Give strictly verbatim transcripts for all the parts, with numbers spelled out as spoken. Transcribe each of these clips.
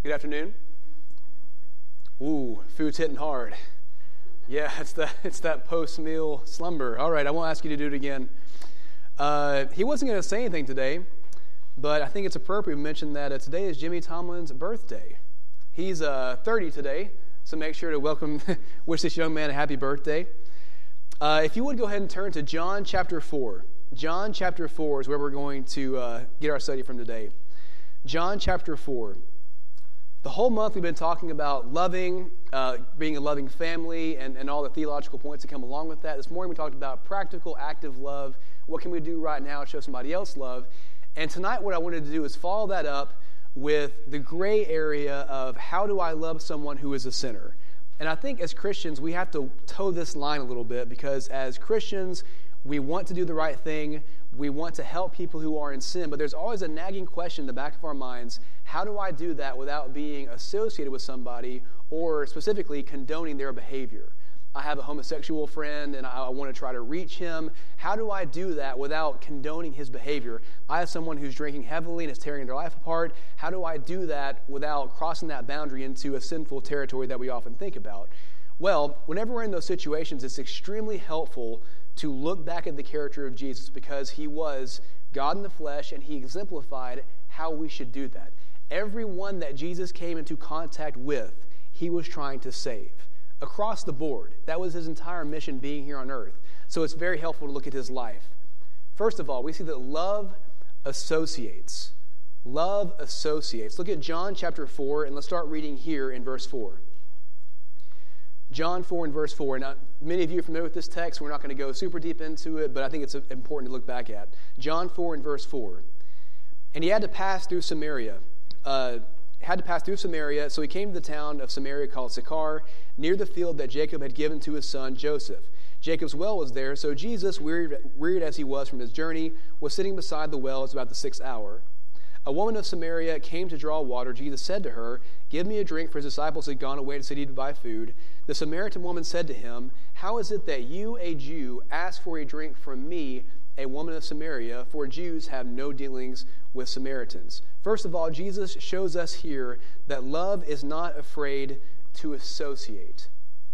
Good afternoon. Ooh, food's hitting hard. Yeah, it's that it's that post-meal slumber. All right, I won't ask you to do it again. Uh, he wasn't going to say anything today, but I think it's appropriate to mention that uh, today is Jimmy Tomlin's birthday. He's uh, thirty today, so make sure to welcome, wish this young man a happy birthday. Uh, if you would go ahead and turn to John chapter four. John chapter four is where we're going to uh, get our study from today. John chapter four. The whole month we've been talking about loving, uh, being a loving family, and, and all the theological points that come along with that. This morning we talked about practical, active love. What can we do right now to show somebody else love? And tonight what I wanted to do is follow that up with the gray area of how do I love someone who is a sinner? And I think as Christians we have to toe this line a little bit, because as Christians we want to do the right thing. We want to help people who are in sin, but there's always a nagging question in the back of our minds: how do I do that without being associated with somebody or specifically condoning their behavior? I have a homosexual friend and I want to try to reach him. How do I do that without condoning his behavior? I have someone who's drinking heavily and is tearing their life apart. How do I do that without crossing that boundary into a sinful territory that we often think about? Well, whenever we're in those situations, it's extremely helpful to look back at the character of Jesus, because he was God in the flesh and he exemplified how we should do that. Everyone that Jesus came into contact with, he was trying to save. Across the board. That was his entire mission being here on earth. So it's very helpful to look at his life. First of all, we see that love associates. Love associates. Look at John chapter four, and let's start reading here in verse four. John four and verse four. Now, many of you are familiar with this text. We're not going to go super deep into it, but I think it's important to look back at. John four and verse four. And he had to pass through Samaria. Uh, had to pass through Samaria, so he came to the town of Samaria called Sychar, near the field that Jacob had given to his son Joseph. Jacob's well was there, so Jesus, wearied, wearied as he was from his journey, was sitting beside the well. It was about the sixth hour. A woman of Samaria came to draw water. Jesus said to her, "Give me a drink," for his disciples had gone away to the city to buy food. The Samaritan woman said to him, "How is it that you, a Jew, ask for a drink from me, a woman of Samaria? For Jews have no dealings with Samaritans." First of all, Jesus shows us here that love is not afraid to associate.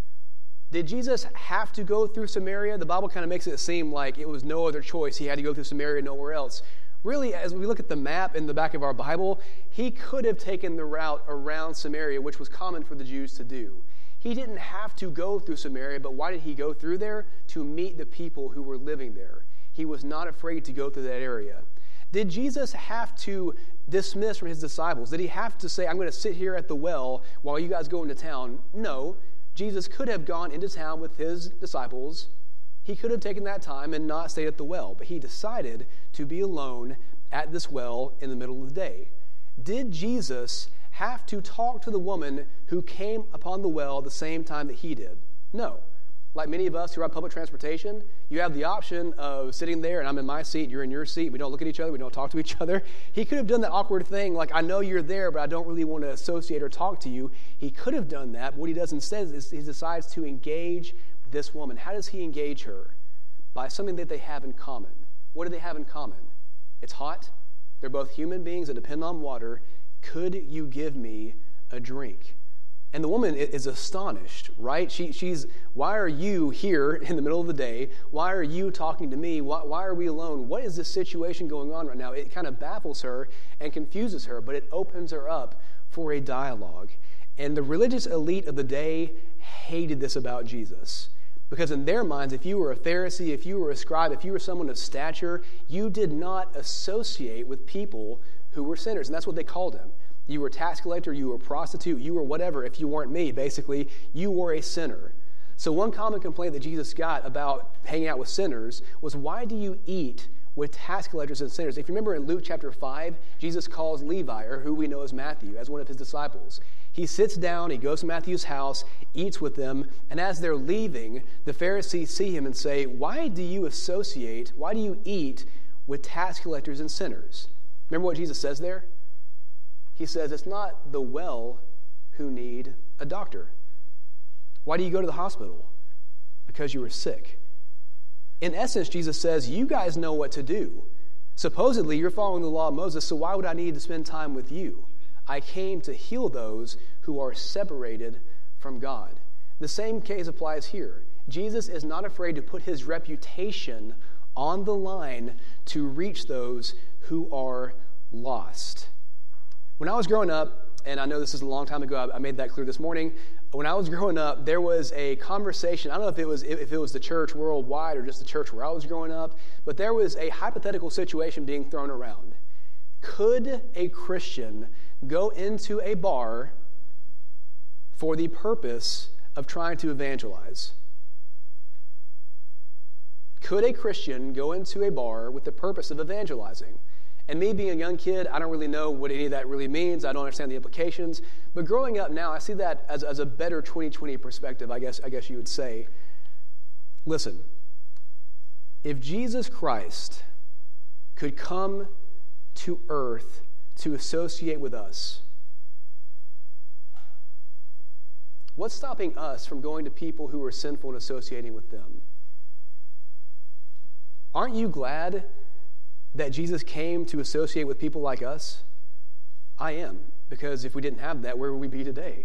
Did Jesus have to go through Samaria? The Bible kind of makes it seem like it was no other choice. He had to go through Samaria, nowhere else. Really, as we look at the map in the back of our Bible, he could have taken the route around Samaria, which was common for the Jews to do. He didn't have to go through Samaria, but why did he go through there? To meet the people who were living there. He was not afraid to go through that area. Did Jesus have to dismiss from his disciples? Did he have to say, "I'm going to sit here at the well while you guys go into town"? No. Jesus could have gone into town with his disciples. He could have taken that time and not stayed at the well, but he decided to be alone at this well in the middle of the day. Did Jesus have to talk to the woman who came upon the well at the same time that he did? No. Like many of us who ride public transportation, you have the option of sitting there and I'm in my seat, you're in your seat, we don't look at each other, we don't talk to each other. He could have done that awkward thing like, "I know you're there, but I don't really want to associate or talk to you." He could have done that, but what he does instead is he decides to engage this woman. How does he engage her? By something that they have in common. What do they have in common? It's hot. They're both human beings that depend on water. Could you give me a drink? And the woman is astonished, right? She, she's, why are you here in the middle of the day? Why are you talking to me? Why, why are we alone? What is this situation going on right now? It kind of baffles her and confuses her, but it opens her up for a dialogue. And the religious elite of the day hated this about Jesus. Because in their minds, if you were a Pharisee, if you were a scribe, if you were someone of stature, you did not associate with people who were sinners. And that's what they called him. You were a tax collector, you were a prostitute, you were whatever. If you weren't me, basically, you were a sinner. So one common complaint that Jesus got about hanging out with sinners was, why do you eat with tax collectors and sinners? If you remember in Luke chapter five, Jesus calls Levi, or who we know as Matthew, as one of his disciples. He sits down, he goes to Matthew's house, eats with them, and as they're leaving, the Pharisees see him and say, "Why do you associate, why do you eat with tax collectors and sinners?" Remember what Jesus says there? He says, "It's not the well who need a doctor." Why do you go to the hospital? Because you were sick. In essence, Jesus says, you guys know what to do. Supposedly, you're following the law of Moses, so why would I need to spend time with you? I came to heal those who are separated from God. The same case applies here. Jesus is not afraid to put his reputation on the line to reach those who are lost. When I was growing up, and I know this is a long time ago, I made that clear this morning. When I was growing up, there was a conversation. I don't know if it was if it was the church worldwide or just the church where I was growing up, but there was a hypothetical situation being thrown around. Could a Christian go into a bar for the purpose of trying to evangelize? Could a Christian go into a bar with the purpose of evangelizing? And me being a young kid, I don't really know what any of that really means. I don't understand the implications. But growing up now, I see that as, as a better twenty twenty perspective, I guess, I guess you would say. Listen, if Jesus Christ could come to earth to associate with us, what's stopping us from going to people who are sinful and associating with them? Aren't you glad that Jesus came to associate with people like us? I am, because if we didn't have that, where would we be today?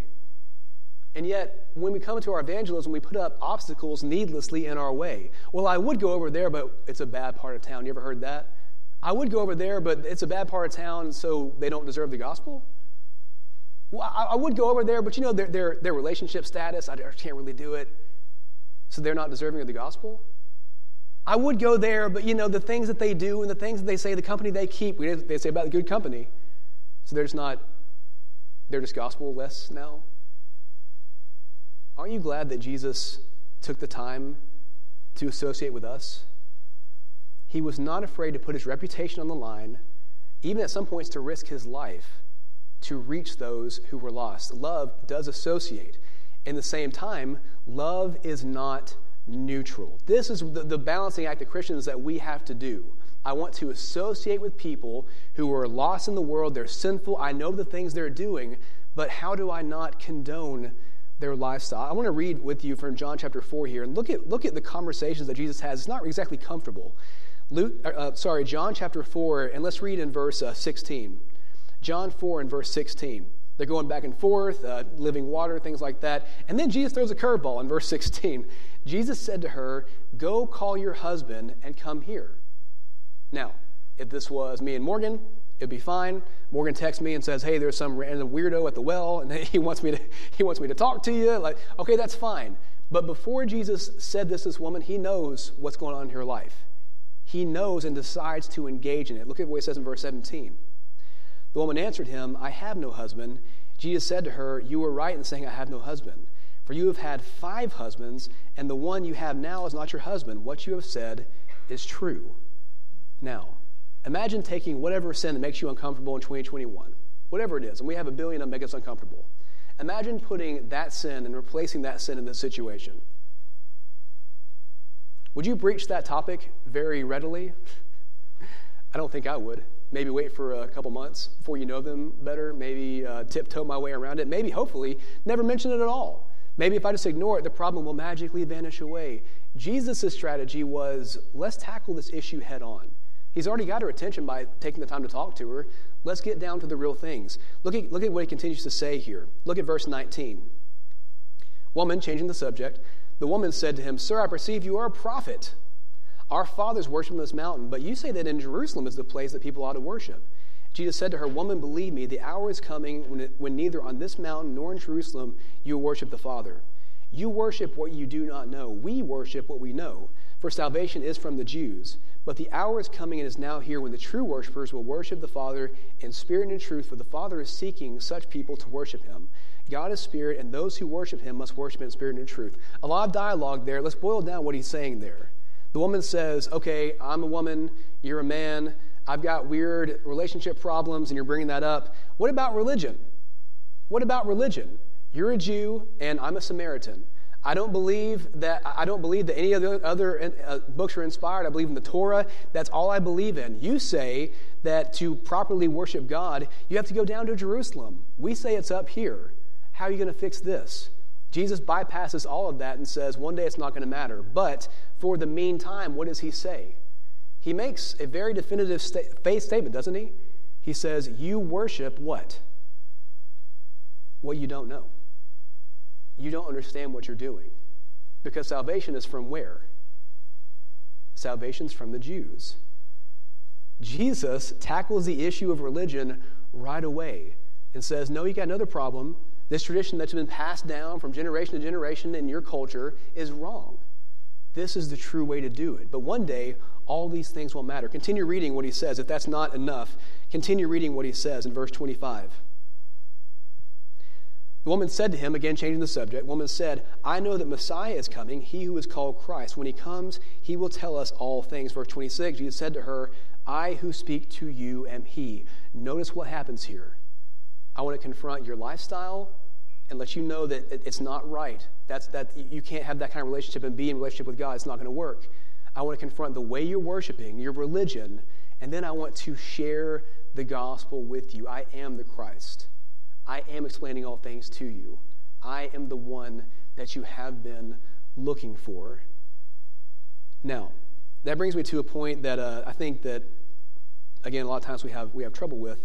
And yet, when we come to our evangelism, we put up obstacles needlessly in our way. Well, I would go over there, but it's a bad part of town. You ever heard that? I would go over there, but it's a bad part of town, so they don't deserve the gospel? Well, I, I would go over there, but you know, their, their, their relationship status, I can't really do it, so they're not deserving of the gospel? I would go there, but you know, the things that they do and the things that they say, the company they keep, they say about the good company, so they're just not, they're just gospel-less now. Aren't you glad that Jesus took the time to associate with us? He was not afraid to put his reputation on the line, even at some points to risk his life, to reach those who were lost. Love does associate. In the same time, love is not neutral. This is the, the balancing act of Christians that we have to do. I want to associate with people who are lost in the world. They're sinful. I know the things they're doing, but how do I not condone their lifestyle? I want to read with you from John chapter four here, and look at look at the conversations that Jesus has. It's not exactly comfortable. Luke, uh, sorry, John chapter four, and let's read in verse uh, sixteen. John four and verse sixteen. They're going back and forth, uh, living water, things like that. And then Jesus throws a curveball in verse sixteen. Jesus said to her, "Go call your husband and come here." Now, if this was me and Morgan, it'd be fine. Morgan texts me and says, "Hey, there's some random weirdo at the well, and he wants me to he wants me to talk to you." Like, okay, that's fine. But before Jesus said this to this woman, he knows what's going on in her life. He knows and decides to engage in it. Look at what he says in verse seventeen. The woman answered him, "I have no husband." Jesus said to her, "You were right in saying, 'I have no husband.' For you have had five husbands, and the one you have now is not your husband. What you have said is true." Now, imagine taking whatever sin that makes you uncomfortable in twenty twenty-one, whatever it is, and we have a billion that make us uncomfortable. Imagine putting that sin and replacing that sin in this situation. Would you breach that topic very readily? I don't think I would. Maybe wait for a couple months before you know them better. Maybe uh, tiptoe my way around it. Maybe, hopefully, never mention it at all. Maybe if I just ignore it, the problem will magically vanish away. Jesus' strategy was, let's tackle this issue head on. He's already got her attention by taking the time to talk to her. Let's get down to the real things. Look at, look at what he continues to say here. Look at verse nineteen. Woman, changing the subject, the woman said to him, "Sir, I perceive you are a prophet. Our fathers worship on this mountain, but you say that in Jerusalem is the place that people ought to worship." Jesus said to her, "Woman, believe me, the hour is coming when, it, when neither on this mountain nor in Jerusalem you will worship the Father. You worship what you do not know. We worship what we know, for salvation is from the Jews. But the hour is coming and is now here when the true worshipers will worship the Father in spirit and in truth, for the Father is seeking such people to worship him. God is spirit, and those who worship him must worship in spirit and in truth." A lot of dialogue there. Let's boil down what he's saying there. The woman says, "Okay, I'm a woman, you're a man, I've got weird relationship problems, and you're bringing that up. What about religion? What about religion? You're a Jew, and I'm a Samaritan. I don't believe that I don't believe that any of the other uh, books are inspired. I believe in the Torah. That's all I believe in. You say that to properly worship God, you have to go down to Jerusalem. We say it's up here. How are you going to fix this?" Jesus bypasses all of that and says, one day it's not going to matter. But for the meantime, what does he say? He makes a very definitive sta- faith statement, doesn't he? He says, you worship what? Well, you don't know. You don't understand what you're doing. Because salvation is from where? Salvation's from the Jews. Jesus tackles the issue of religion right away and says, no, you got another problem. This tradition that's been passed down from generation to generation in your culture is wrong. This is the true way to do it. But one day, all these things will matter. Continue reading what he says. If that's not enough, continue reading what he says in verse twenty-five. The woman said to him, again changing the subject, the woman said, I know that Messiah is coming, he who is called Christ. When he comes, he will tell us all things. Verse twenty-six, Jesus said to her, I who speak to you am he. Notice what happens here. I want to confront your lifestyle and let you know that it's not right. That's that you can't have that kind of relationship and be in relationship with God. It's not going to work. I want to confront the way you're worshiping, your religion, and then I want to share the gospel with you. I am the Christ. I am explaining all things to you. I am the one that you have been looking for. Now, that brings me to a point that uh, I think that, again, a lot of times we have we have trouble with.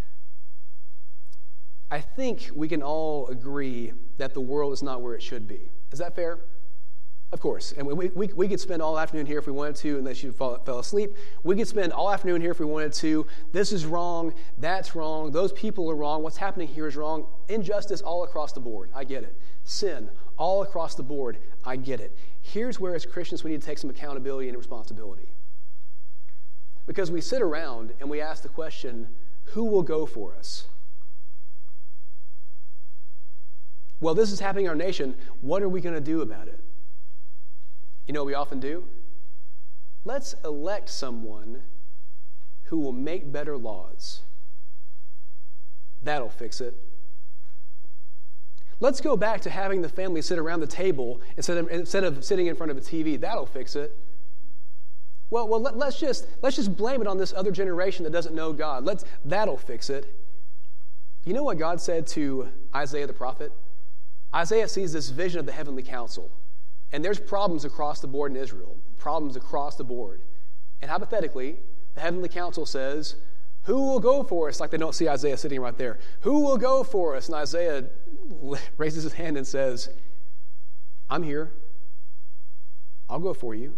I think we can all agree that the world is not where it should be. Is that fair? Of course. And we, we, we could spend all afternoon here if we wanted to, unless you fall, fell asleep. We could spend all afternoon here if we wanted to. This is wrong. That's wrong. Those people are wrong. What's happening here is wrong. Injustice all across the board. I get it. Sin all across the board. I get it. Here's where, as Christians, we need to take some accountability and responsibility. Because we sit around and we ask the question, who will go for us? Well, this is happening in our nation. What are we going to do about it? You know what we often do? Let's elect someone who will make better laws. That'll fix it. Let's go back to having the family sit around the table instead of, instead of sitting in front of a T V. That'll fix it. Well, well let, let's just let's just blame it on this other generation that doesn't know God. Let's that'll fix it. You know what God said to Isaiah the prophet? Isaiah sees this vision of the heavenly council. And there's problems across the board in Israel, problems across the board. And hypothetically, the heavenly council says, who will go for us? Like they don't see Isaiah sitting right there. Who will go for us? And Isaiah raises his hand and says, I'm here. I'll go for you.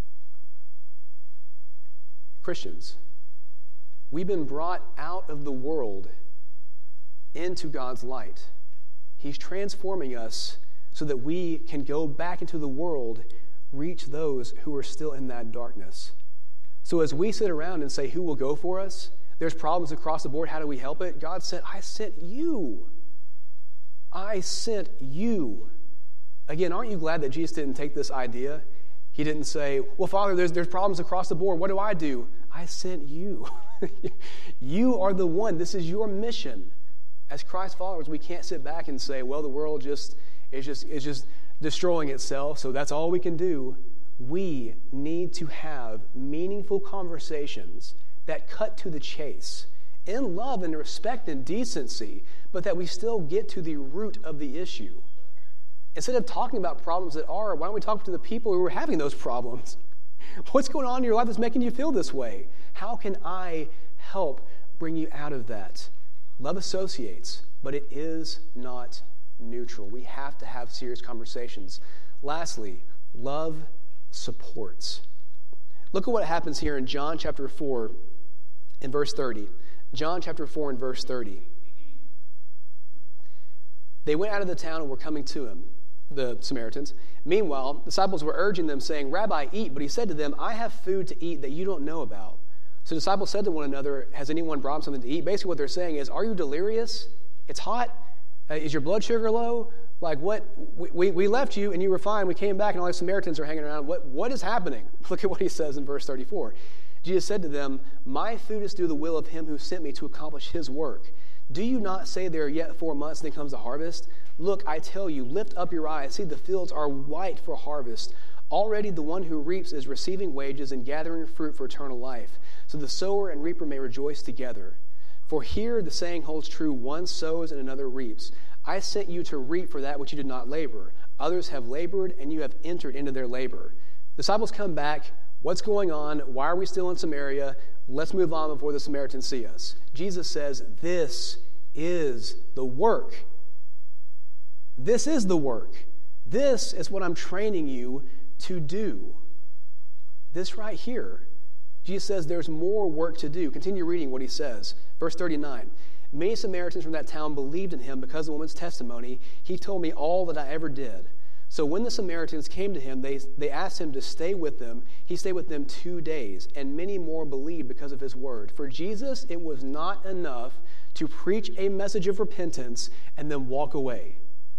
Christians, we've been brought out of the world into God's light. He's transforming us so that we can go back into the world, reach those who are still in that darkness. So as we sit around and say, who will go for us? There's problems across the board. How do we help it? God said, I sent you. I sent you. Again, aren't you glad that Jesus didn't take this idea? He didn't say, well, Father, there's, there's problems across the board. What do I do? I sent you. You are the one. This is your mission. As Christ followers, we can't sit back and say, well, the world just is just is just destroying itself, so that's all we can do. We need to have meaningful conversations that cut to the chase in love and respect and decency, but that we still get to the root of the issue. Instead of talking about problems that are, why don't we talk to the people who are having those problems? What's going on in your life that's making you feel this way? How can I help bring you out of that? Love associates, but it is not neutral. We have to have serious conversations. Lastly, love supports. Look at what happens here in John chapter four and verse thirty. John chapter four and verse thirty. They went out of the town and were coming to him, the Samaritans. Meanwhile, disciples were urging them, saying, Rabbi, eat. But he said to them, I have food to eat that you don't know about. So disciples said to one another, has anyone brought him something to eat? Basically what they're saying is, are you delirious? It's hot. Uh, is your blood sugar low? Like what? We, we, we left you and you were fine. We came back and all the Samaritans are hanging around. What What is happening? Look at what he says in verse thirty-four. Jesus said to them, my food is to do the will of him who sent me to accomplish his work. Do you not say there are yet four months and then comes the harvest? Look, I tell you, lift up your eyes. See, the fields are white for harvest. Already the one who reaps is receiving wages and gathering fruit for eternal life. So the sower and reaper may rejoice together. For here the saying holds true, one sows and another reaps. I sent you to reap for that which you did not labor. Others have labored, and you have entered into their labor. Disciples come back. What's going on? Why are we still in Samaria? Let's move on before the Samaritans see us. Jesus says, this is the work This is the work. This is what I'm training you to do. This right here. Jesus says there's more work to do. Continue reading what he says. Verse thirty-nine. Many Samaritans from that town believed in him because of the woman's testimony. He told me all that I ever did. So when the Samaritans came to him, they, they asked him to stay with them. He stayed with them two days, and many more believed because of his word. For Jesus, it was not enough to preach a message of repentance and then walk away.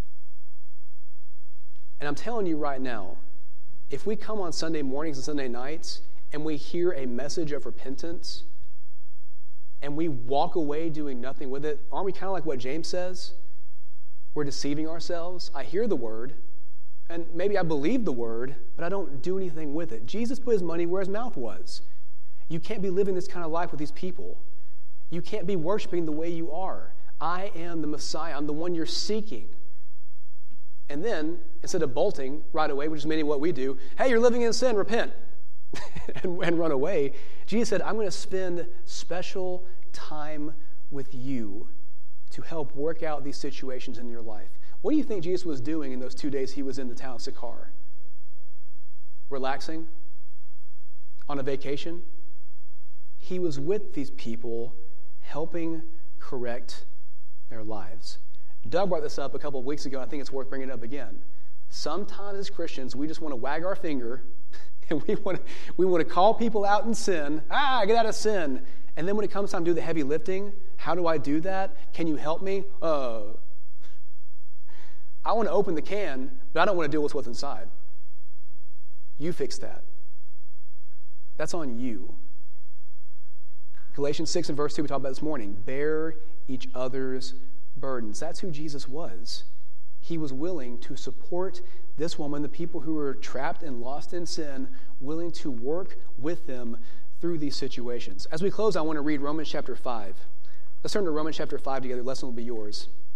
And I'm telling you right now, if we come on Sunday mornings and Sunday nights and we hear a message of repentance and we walk away doing nothing with it, aren't we kind of like what James says? We're deceiving ourselves. I hear the word, and maybe I believe the word, but I don't do anything with it. Jesus put his money where his mouth was. You can't be living this kind of life with these people. You can't be worshiping the way you are. I am the Messiah. I'm the one you're seeking. And then, instead of bolting right away, which is many what we do, hey, you're living in sin, repent, and, and run away, Jesus said, I'm going to spend special time with you to help work out these situations in your life. What do you think Jesus was doing in those two days he was in the town of Sychar? Relaxing? On a vacation? He was with these people, helping correct their lives. Doug brought this up a couple of weeks ago. I think it's worth bringing it up again. Sometimes as Christians, we just want to wag our finger and we want to, we want to call people out in sin. Ah, get out of sin. And then when it comes time to do the heavy lifting, how do I do that? Can you help me? Uh, I want to open the can, but I don't want to deal with what's inside. You fix that. That's on you. Galatians six and verse two we talked about this morning. Bear each other's burdens. That's who Jesus was. He was willing to support this woman, the people who were trapped and lost in sin, willing to work with them through these situations. As we close, I want to read Romans chapter five. Let's turn to Romans chapter five together. The lesson will be yours.